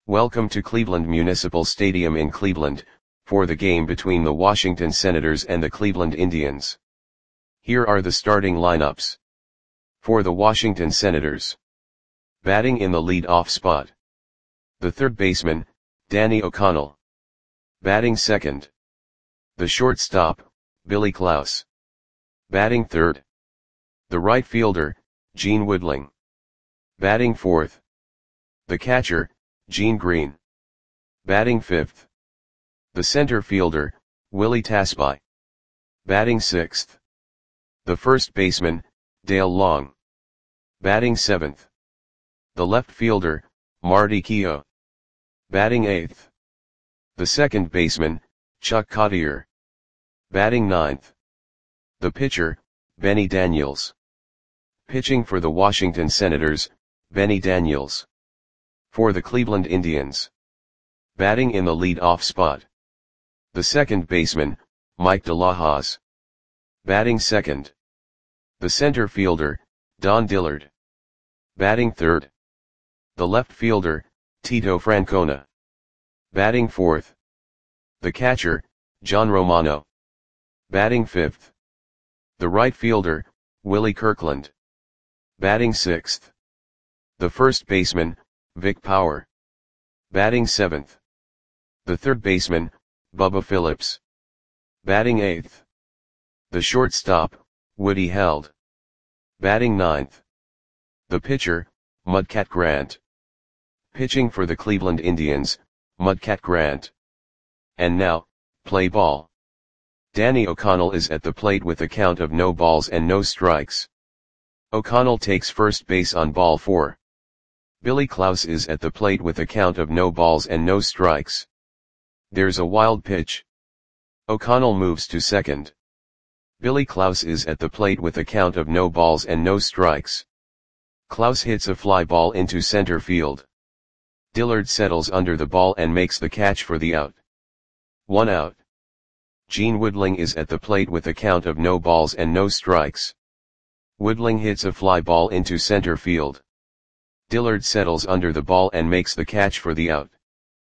Welcome to Cleveland Municipal Stadium in Cleveland, for the game between the Washington Senators and the Cleveland Indians. Here are the starting lineups. For the Washington Senators. Batting in the lead-off spot. The third baseman, Danny O'Connell. Batting second. The shortstop, Billy Klaus. Batting third. The right fielder, Gene Woodling. Batting fourth. The catcher, Gene Green. Batting fifth. The center fielder, Willie Tasby. Batting sixth. The first baseman, Dale Long. Batting seventh. The left fielder, Marty Keough. Batting eighth. The second baseman, Chuck Cottier. Batting ninth. The pitcher, Benny Daniels. Pitching for the Washington Senators, Benny Daniels. For the Cleveland Indians. Batting in the lead-off spot. The second baseman, Mike DeLahoz. Batting second. The center fielder, Don Dillard. Batting third. The left fielder, Tito Francona. Batting fourth. The catcher, John Romano. Batting fifth. The right fielder, Willie Kirkland. Batting sixth. The first baseman, Vic Power. Batting seventh. The third baseman, Bubba Phillips. Batting eighth. The shortstop, Woody Held. Batting ninth. The pitcher, Mudcat Grant. Pitching for the Cleveland Indians, Mudcat Grant. And now, play ball. Danny O'Connell is at the plate with a count of no balls and no strikes. O'Connell takes first base on ball 4. Billy Klaus is at the plate with a count of no balls and no strikes. There's a wild pitch. O'Connell moves to second. Billy Klaus is at the plate with a count of no balls and no strikes. Klaus hits a fly ball into center field. Dillard settles under the ball and makes the catch for the out. 1 out. Gene Woodling is at the plate with a count of no balls and no strikes. Woodling hits a fly ball into center field. Dillard settles under the ball and makes the catch for the out.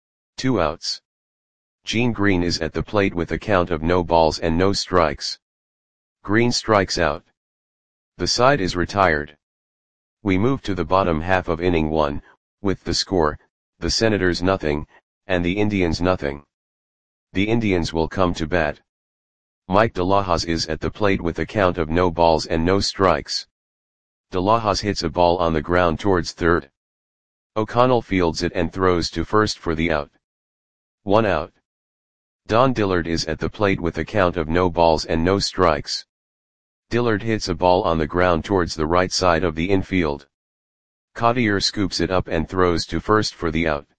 2 outs. Gene Green is at the plate with a count of no balls and no strikes. Green strikes out. The side is retired. We move to the bottom half of inning 1, with the score, the Senators nothing, and the Indians nothing. The Indians will come to bat. Mike DeLahoz is at the plate with a count of no balls and no strikes. DeLahoz hits a ball on the ground towards third. O'Connell fields it and throws to first for the out. 1 out. Don Dillard is at the plate with a count of no balls and no strikes. Dillard hits a ball on the ground towards the right side of the infield. Cottier scoops it up and throws to first for the out.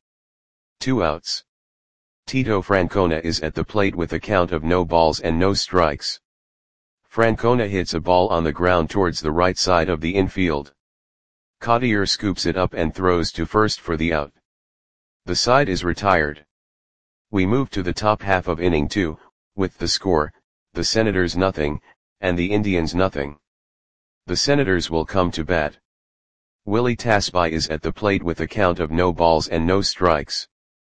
2 outs. Tito Francona is at the plate with a count of no balls and no strikes. Francona hits a ball on the ground towards the right side of the infield. Cottier scoops it up and throws to first for the out. The side is retired. We move to the top half of inning 2, with the score, the Senators nothing, and the Indians nothing. The Senators will come to bat. Willie Tasby is at the plate with a count of no balls and no strikes.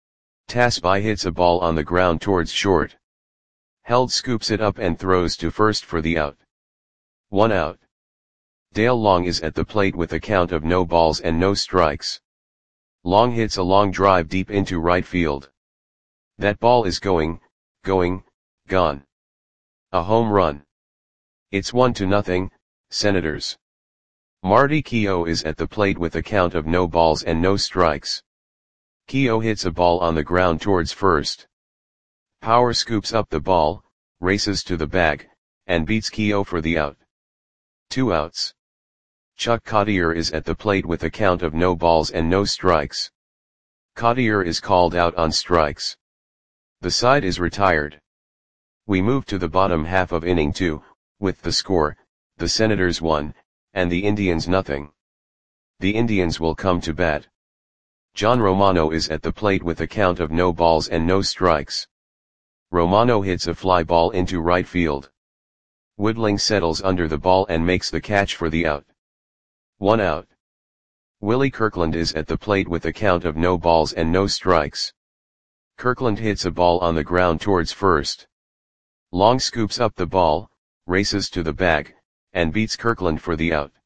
Tasby hits a ball on the ground towards short. Held scoops it up and throws to first for the out. 1 out. Dale Long is at the plate with a count of no balls and no strikes. Long hits a long drive deep into right field. That ball is gone. A home run. It's 1-0, Senators. Marty Keough is at the plate with a count of no balls and no strikes. Keough hits a ball on the ground towards first. Power scoops up the ball, races to the bag, and beats Keough for the out. 2 outs. Chuck Cottier is at the plate with a count of no balls and no strikes. Cottier is called out on strikes. The side is retired. We move to the bottom half of inning 2, with the score, the Senators 1, and the Indians nothing. The Indians will come to bat. John Romano is at the plate with a count of no balls and no strikes. Romano hits a fly ball into right field. Woodling settles under the ball and makes the catch for the out. 1 out. Willie Kirkland is at the plate with a count of no balls and no strikes. Kirkland hits a ball on the ground towards first. Long scoops up the ball, races to the bag, and beats Kirkland for the out.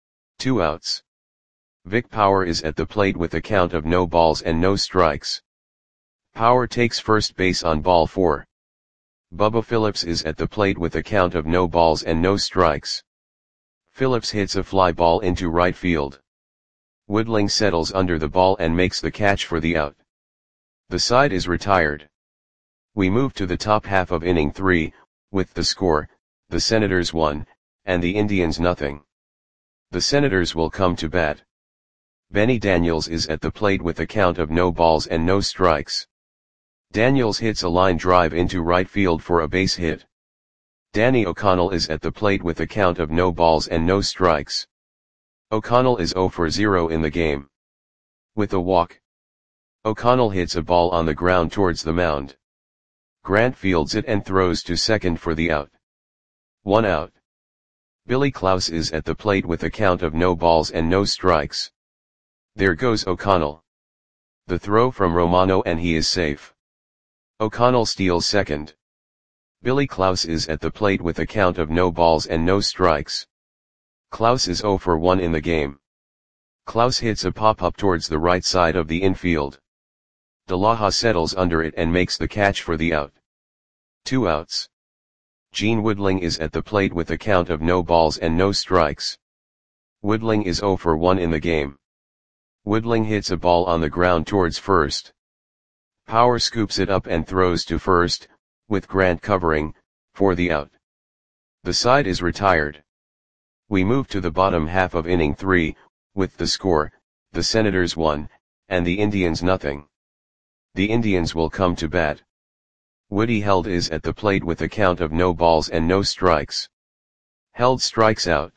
2 outs. Vic Power is at the plate with a count of no balls and no strikes. Power takes first base on ball 4. Bubba Phillips is at the plate with a count of no balls and no strikes. Phillips hits a fly ball into right field. Woodling settles under the ball and makes the catch for the out. The side is retired. We move to the top half of inning 3, with the score, the Senators 1, and the Indians nothing. The Senators will come to bat. Benny Daniels is at the plate with a count of no balls and no strikes. Daniels hits a line drive into right field for a base hit. Danny O'Connell is at the plate with a count of no balls and no strikes. O'Connell is 0 for 0 in the game. With a walk, O'Connell hits a ball on the ground towards the mound. Grant fields it and throws to second for the out. 1 out. Billy Klaus is at the plate with a count of no balls and no strikes. There goes O'Connell. The throw from Romano and he is safe. O'Connell steals second. Billy Klaus is at the plate with a count of no balls and no strikes. Klaus is 0 for 1 in the game. Klaus hits a pop-up towards the right side of the infield. De La settles under it and makes the catch for the out. 2 outs. Gene Woodling is at the plate with a count of no balls and no strikes. Woodling is 0 for 1 in the game. Woodling hits a ball on the ground towards first. Power scoops it up and throws to first, with Grant covering, for the out. The side is retired. We move to the bottom half of inning 3, with the score, the Senators 1, and the Indians nothing. The Indians will come to bat. Woody Held is at the plate with a count of no balls and no strikes. Held strikes out.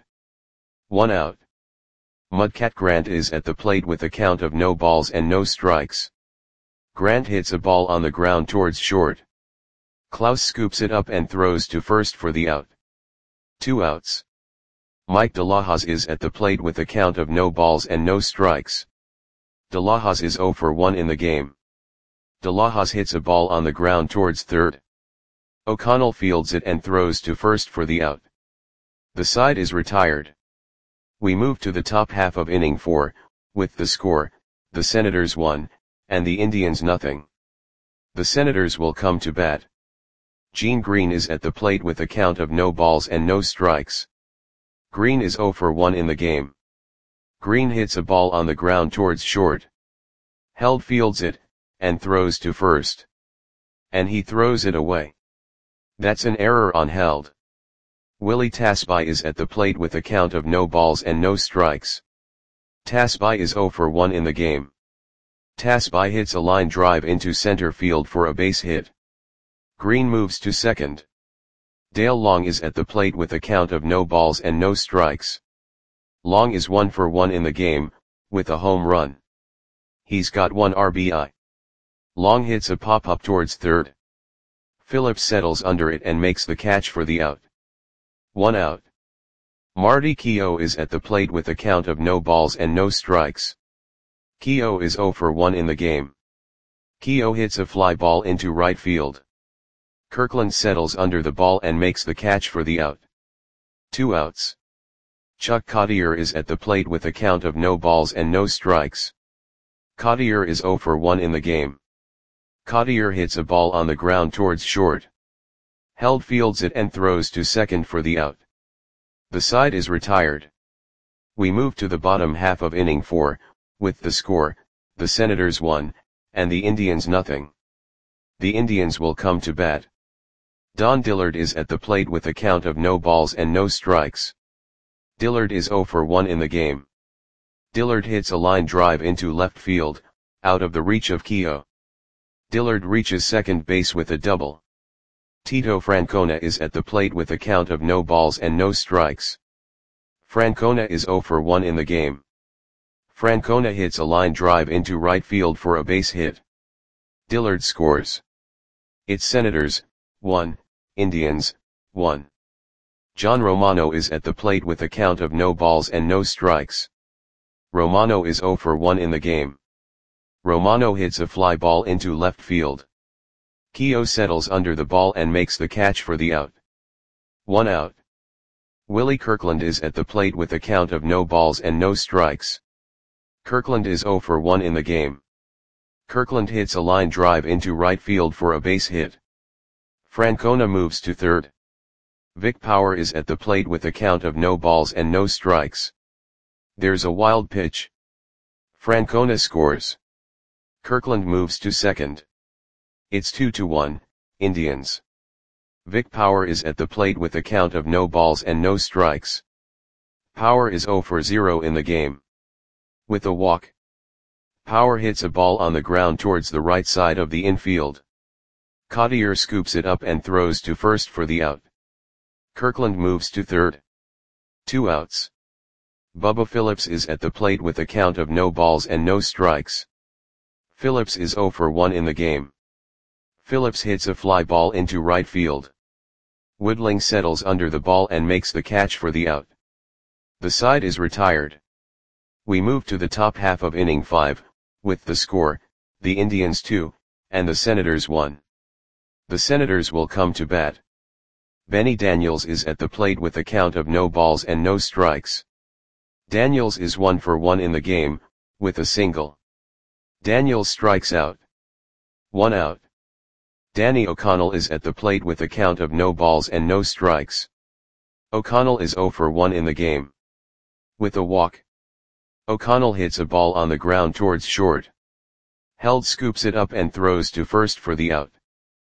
1 out. Mudcat Grant is at the plate with a count of no balls and no strikes. Grant hits a ball on the ground towards short. Klaus scoops it up and throws to first for the out. 2 outs. Mike De La is at the plate with a count of no balls and no strikes. De La is 0 for 1 in the game. De La hits a ball on the ground towards third. O'Connell fields it and throws to first for the out. The side is retired. We move to the top half of inning 4, with the score, the Senators 1, and the Indians nothing. The Senators will come to bat. Gene Green is at the plate with a count of no balls and no strikes. Green is 0 for 1 in the game. Green hits a ball on the ground towards short. Held fields it, and throws to first. And he throws it away. That's an error on Held. Willie Tasby is at the plate with a count of no balls and no strikes. Tasby is 0 for 1 in the game. Tasby hits a line drive into center field for a base hit. Green moves to second. Dale Long is at the plate with a count of no balls and no strikes. Long is 1 for 1 in the game, with a home run. He's got 1 RBI. Long hits a pop-up towards third. Phillips settles under it and makes the catch for the out. 1 out. Marty Keough is at the plate with a count of no balls and no strikes. Keough is 0 for 1 in the game. Keough hits a fly ball into right field. Kirkland settles under the ball and makes the catch for the out. 2 outs. Chuck Cottier is at the plate with a count of no balls and no strikes. Cottier is 0 for 1 in the game. Cottier hits a ball on the ground towards short. Held fields it and throws to second for the out. The side is retired. We move to the bottom half of inning 4, with the score, the Senators 1, and the Indians nothing. The Indians will come to bat. Don Dillard is at the plate with a count of no balls and no strikes. Dillard is 0 for 1 in the game. Dillard hits a line drive into left field, out of the reach of Keough. Dillard reaches second base with a double. Tito Francona is at the plate with a count of no balls and no strikes. Francona is 0 for 1 in the game. Francona hits a line drive into right field for a base hit. Dillard scores. It's Senators, 1, Indians, 1. John Romano is at the plate with a count of no balls and no strikes. Romano is 0 for 1 in the game. Romano hits a fly ball into left field. Keogh settles under the ball and makes the catch for the out. 1 out. Willie Kirkland is at the plate with a count of no balls and no strikes. Kirkland is 0 for 1 in the game. Kirkland hits a line drive into right field for a base hit. Francona moves to third. Vic Power is at the plate with a count of no balls and no strikes. There's a wild pitch. Francona scores. Kirkland moves to second. It's 2-1, Indians. Vic Power is at the plate with a count of no balls and no strikes. Power is 0 for 0 in the game. With a walk, Power hits a ball on the ground towards the right side of the infield. Cottier scoops it up and throws to first for the out. Kirkland moves to third. 2 outs. Bubba Phillips is at the plate with a count of no balls and no strikes. Phillips is 0 for 1 in the game. Phillips hits a fly ball into right field. Woodling settles under the ball and makes the catch for the out. The side is retired. We move to the top half of inning 5, with the score, the Indians 2, and the Senators 1. The Senators will come to bat. Benny Daniels is at the plate with a count of no balls and no strikes. Daniels is 1 for 1 in the game, with a single. Daniels strikes out. 1 out. Danny O'Connell is at the plate with a count of no balls and no strikes. O'Connell is 0 for 1 in the game. With a walk, O'Connell hits a ball on the ground towards short. Held scoops it up and throws to first for the out.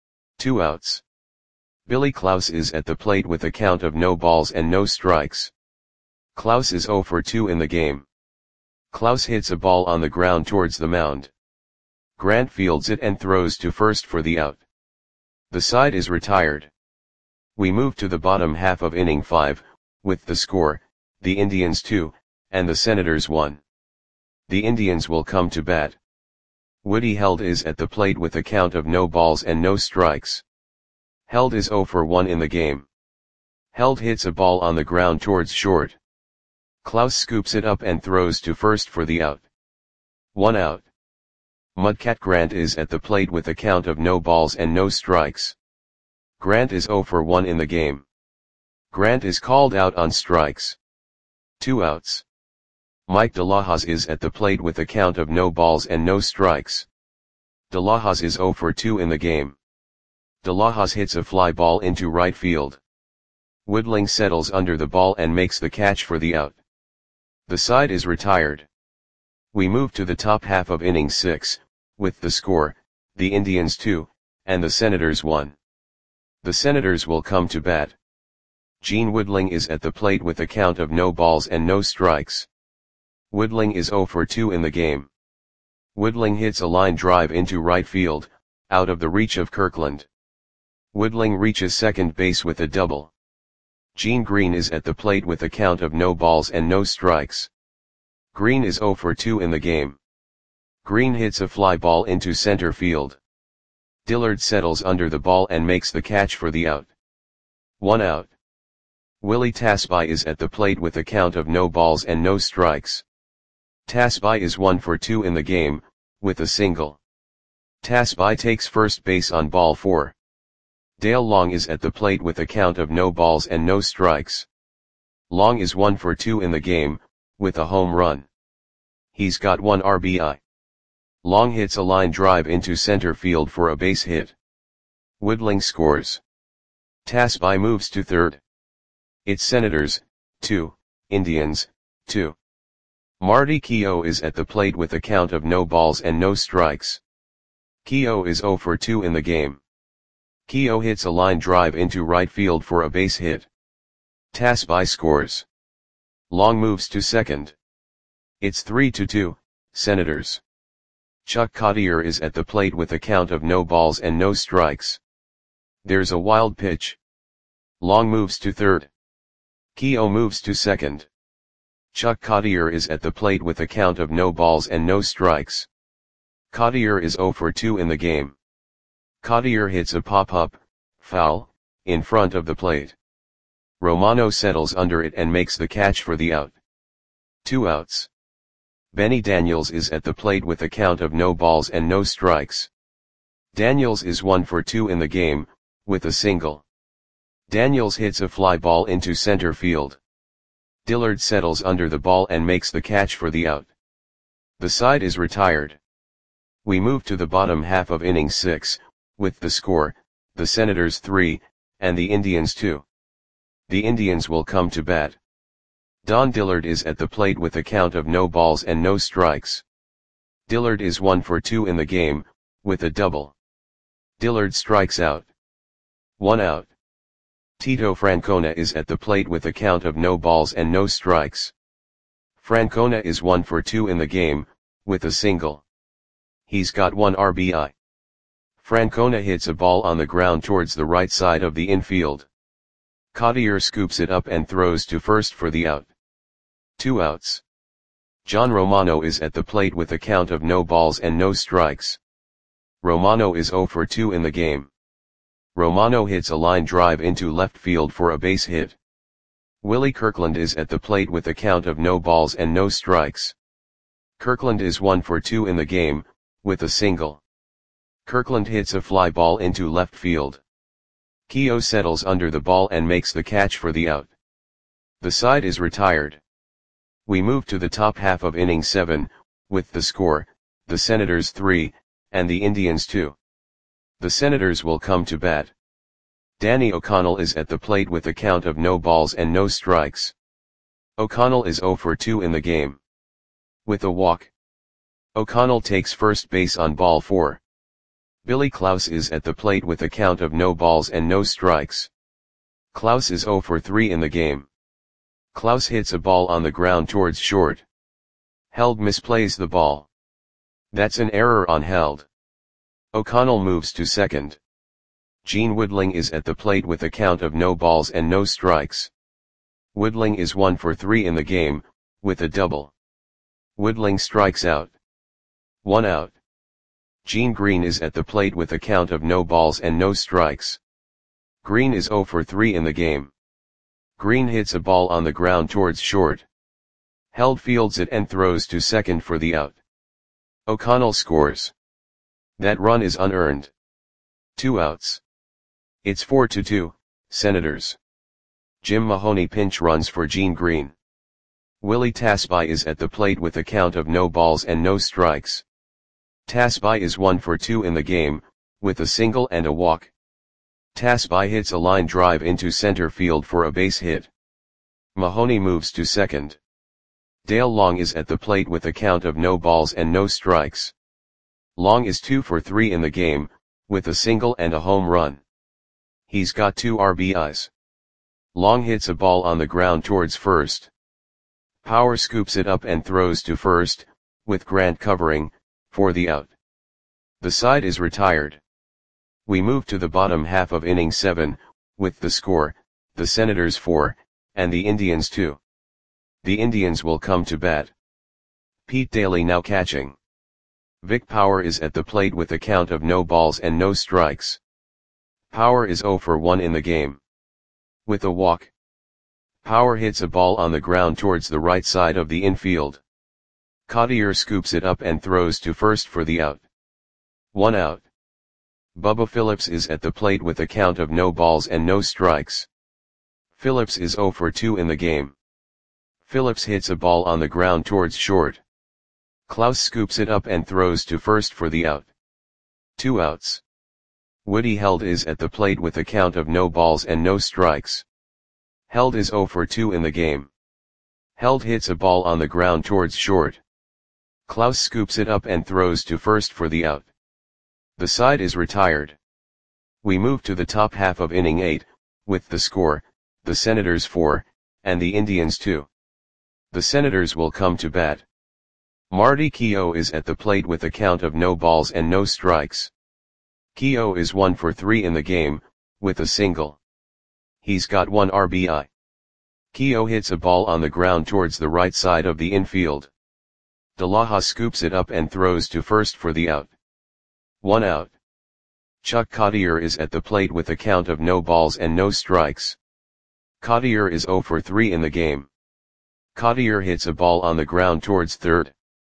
2 outs. Billy Klaus is at the plate with a count of no balls and no strikes. Klaus is 0 for 2 in the game. Klaus hits a ball on the ground towards the mound. Grant fields it and throws to first for the out. The side is retired. We move to the bottom half of inning 5, with the score, the Indians 2, and the Senators 1. The Indians will come to bat. Woody Held is at the plate with a count of no balls and no strikes. Held is 0 for 1 in the game. Held hits a ball on the ground towards short. Klaus scoops it up and throws to first for the out. 1 out. Mudcat Grant is at the plate with a count of no balls and no strikes. Grant is 0 for 1 in the game. Grant is called out on strikes. 2 outs. Mike DeLahoz is at the plate with a count of no balls and no strikes. DeLahoz is 0 for 2 in the game. DeLahoz hits a fly ball into right field. Woodling settles under the ball and makes the catch for the out. The side is retired. We move to the top half of inning 6, with the score, the Indians 2, and the Senators 1. The Senators will come to bat. Gene Woodling is at the plate with a count of no balls and no strikes. Woodling is 0 for 2 in the game. Woodling hits a line drive into right field, out of the reach of Kirkland. Woodling reaches second base with a double. Gene Green is at the plate with a count of no balls and no strikes. Green is 0 for 2 in the game. Green hits a fly ball into center field. Dillard settles under the ball and makes the catch for the out. 1 out. Willie Tasby is at the plate with a count of no balls and no strikes. Tasby is 1 for 2 in the game, with a single. Tasby takes first base on ball 4. Dale Long is at the plate with a count of no balls and no strikes. Long is 1 for 2 in the game, with a home run. He's got 1 RBI. Long hits a line drive into center field for a base hit. Woodling scores. Tasby moves to third. It's Senators, 2, Indians, 2. Marty Keogh is at the plate with a count of no balls and no strikes. Keogh is 0 for 2 in the game. Keogh hits a line drive into right field for a base hit. Tasby scores. Long moves to second. It's 3-2, Senators. Chuck Cottier is at the plate with a count of no balls and no strikes. There's a wild pitch. Long moves to third. Keogh moves to second. Chuck Cottier is at the plate with a count of no balls and no strikes. Cottier is 0 for 2 in the game. Cottier hits a pop-up, foul, in front of the plate. Romano settles under it and makes the catch for the out. 2 outs. Benny Daniels is at the plate with a count of no balls and no strikes. Daniels is 1 for 2 in the game, with a single. Daniels hits a fly ball into center field. Dillard settles under the ball and makes the catch for the out. The side is retired. We move to the bottom half of inning 6, with the score, the Senators 3, and the Indians 2. The Indians will come to bat. Don Dillard is at the plate with a count of no balls and no strikes. Dillard is 1 for 2 in the game, with a double. Dillard strikes out. 1 out. Tito Francona is at the plate with a count of no balls and no strikes. Francona is 1 for 2 in the game, with a single. He's got 1 RBI. Francona hits a ball on the ground towards the right side of the infield. Cottier scoops it up and throws to first for the out. 2 outs. John Romano is at the plate with a count of no balls and no strikes. Romano is 0 for 2 in the game. Romano hits a line drive into left field for a base hit. Willie Kirkland is at the plate with a count of no balls and no strikes. Kirkland is 1 for 2 in the game, with a single. Kirkland hits a fly ball into left field. Keogh settles under the ball and makes the catch for the out. The side is retired. We move to the top half of inning 7, with the score, the Senators 3, and the Indians 2. The Senators will come to bat. Danny O'Connell is at the plate with a count of no balls and no strikes. O'Connell is 0 for 2 in the game. With a walk. O'Connell takes first base on ball 4. Billy Klaus is at the plate with a count of no balls and no strikes. Klaus is 0 for 3 in the game. Klaus hits a ball on the ground towards short. Held misplays the ball. That's an error on Held. O'Connell moves to second. Gene Woodling is at the plate with a count of no balls and no strikes. Woodling is 1 for 3 in the game, with a double. Woodling strikes out. 1 out. Gene Green is at the plate with a count of no balls and no strikes. Green is 0 for 3 in the game. Green hits a ball on the ground towards short. Held fields it and throws to second for the out. O'Connell scores. That run is unearned. 2 outs. It's 4-2, Senators. Jim Mahoney pinch runs for Gene Green. Willie Tasby is at the plate with a count of no balls and no strikes. Tasby is 1 for 2 in the game, with a single and a walk. Tasby hits a line drive into center field for a base hit. Mahoney moves to second. Dale Long is at the plate with a count of no balls and no strikes. Long is 2 for 3 in the game, with a single and a home run. He's got 2 RBIs. Long hits a ball on the ground towards first. Power scoops it up and throws to first, with Grant covering, for the out. The side is retired. We move to the bottom half of inning 7, with the score, the Senators 4, and the Indians 2. The Indians will come to bat. Pete Daly now catching. Vic Power is at the plate with a count of no balls and no strikes. Power is 0 for 1 in the game. With a walk. Power hits a ball on the ground towards the right side of the infield. Cottier scoops it up and throws to first for the out. 1 out. Bubba Phillips is at the plate with a count of no balls and no strikes. Phillips is 0 for 2 in the game. Phillips hits a ball on the ground towards short. Klaus scoops it up and throws to first for the out. 2 outs. Woody Held is at the plate with a count of no balls and no strikes. Held is 0 for 2 in the game. Held hits a ball on the ground towards short. Klaus scoops it up and throws to first for the out. The side is retired. We move to the top half of inning 8, with the score, the Senators 4, and the Indians 2. The Senators will come to bat. Marty Keogh is at the plate with a count of no balls and no strikes. Keogh is 1 for 3 in the game, with a single. He's got 1 RBI. Keogh hits a ball on the ground towards the right side of the infield. De La Hoz scoops it up and throws to first for the out. 1 out. Chuck Cottier is at the plate with a count of no balls and no strikes. Cottier is 0 for 3 in the game. Cottier hits a ball on the ground towards third.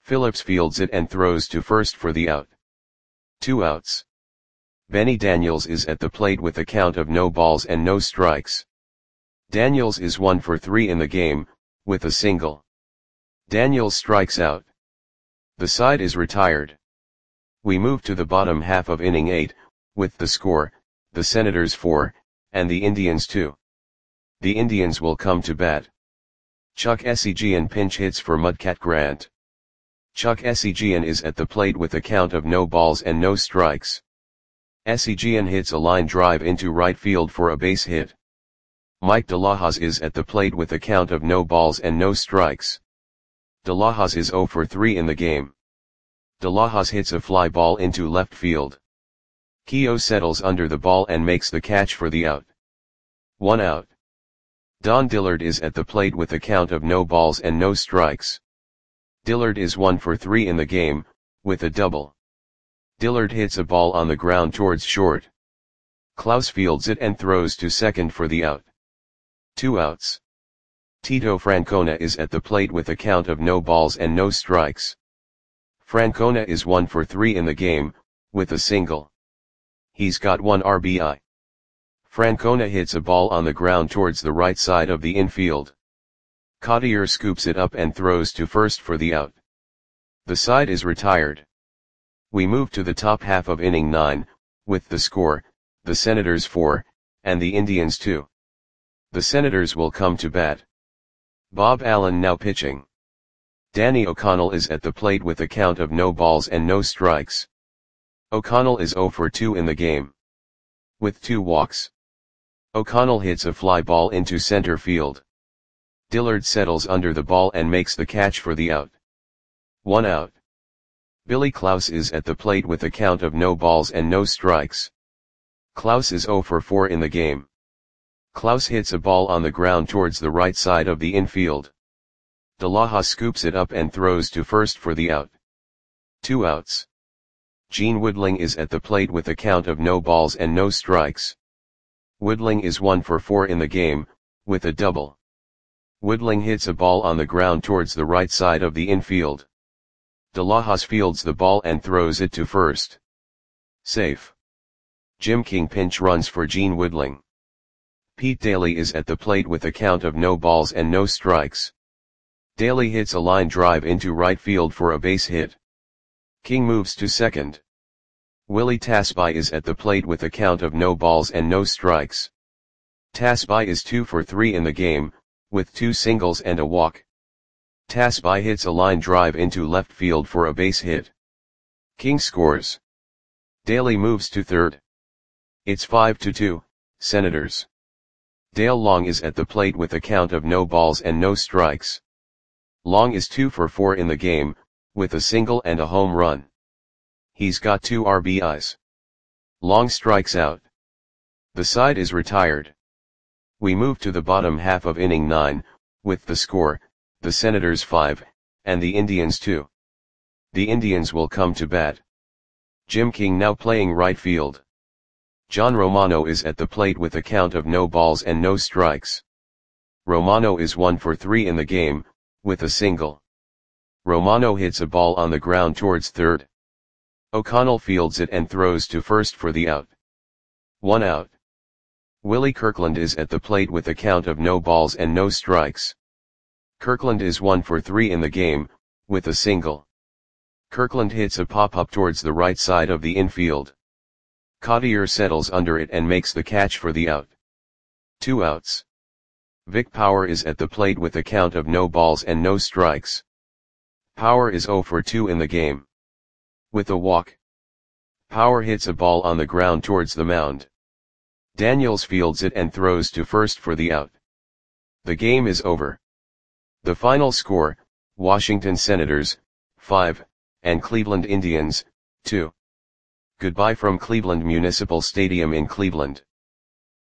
Phillips fields it and throws to first for the out. 2 outs. Benny Daniels is at the plate with a count of no balls and no strikes. Daniels is 1 for 3 in the game, with a single. Daniels strikes out. The side is retired. We move to the bottom half of inning 8, with the score, the Senators 4, and the Indians 2. The Indians will come to bat. Chuck Essegian pinch hits for Mudcat Grant. Chuck Essegian is at the plate with a count of no balls and no strikes. Essegian hits a line drive into right field for a base hit. Mike De La Hoz is at the plate with a count of no balls and no strikes. De La Hoz is 0 for 3 in the game. De La Hoz hits a fly ball into left field. Keough settles under the ball and makes the catch for the out. 1 out. Don Dillard is at the plate with a count of no balls and no strikes. Dillard is 1 for 3 in the game, with a double. Dillard hits a ball on the ground towards short. Klaus fields it and throws to second for the out. 2 outs. Tito Francona is at the plate with a count of no balls and no strikes. Francona is 1 for 3 in the game, with a single. He's got 1 RBI. Francona hits a ball on the ground towards the right side of the infield. Cottier scoops it up and throws to first for the out. The side is retired. We move to the top half of inning 9, with the score, the Senators 4, and the Indians 2. The Senators will come to bat. Bob Allen now pitching. Danny O'Connell is at the plate with a count of no balls and no strikes. O'Connell is 0 for 2 in the game. With 2 walks. O'Connell hits a fly ball into center field. Dillard settles under the ball and makes the catch for the out. 1 out. Billy Klaus is at the plate with a count of no balls and no strikes. Klaus is 0 for 4 in the game. Klaus hits a ball on the ground towards the right side of the infield. De La Hoz scoops it up and throws to first for the out. 2 outs. Gene Woodling is at the plate with a count of no balls and no strikes. Woodling is 1 for 4 in the game, with a double. Woodling hits a ball on the ground towards the right side of the infield. De La Hoz fields the ball and throws it to first. Safe. Jim King pinch runs for Gene Woodling. Pete Daly is at the plate with a count of no balls and no strikes. Daly hits a line drive into right field for a base hit. King moves to second. Willie Tasby is at the plate with a count of no balls and no strikes. Tasby is 2 for 3 in the game, with 2 singles and a walk. Tasby hits a line drive into left field for a base hit. King scores. Daly moves to third. It's 5-2, Senators. Dale Long is at the plate with a count of no balls and no strikes. Long is 2 for 4 in the game, with a single and a home run. He's got 2 RBIs. Long strikes out. The side is retired. We move to the bottom half of inning 9, with the score, the Senators 5, and the Indians 2. The Indians will come to bat. Jim King now playing right field. John Romano is at the plate with a count of no balls and no strikes. Romano is 1 for 3 in the game, with a single. Romano hits a ball on the ground towards third. O'Connell fields it and throws to first for the out. 1 out. Willie Kirkland is at the plate with a count of no balls and no strikes. Kirkland is 1 for 3 in the game, with a single. Kirkland hits a pop-up towards the right side of the infield. Cottier settles under it and makes the catch for the out. 2 outs. Vic Power is at the plate with a count of no balls and no strikes. Power is 0 for 2 in the game. With a walk. Power hits a ball on the ground towards the mound. Daniels fields it and throws to first for the out. The game is over. The final score, Washington Senators, 5, and Cleveland Indians, 2. Goodbye from Cleveland Municipal Stadium in Cleveland.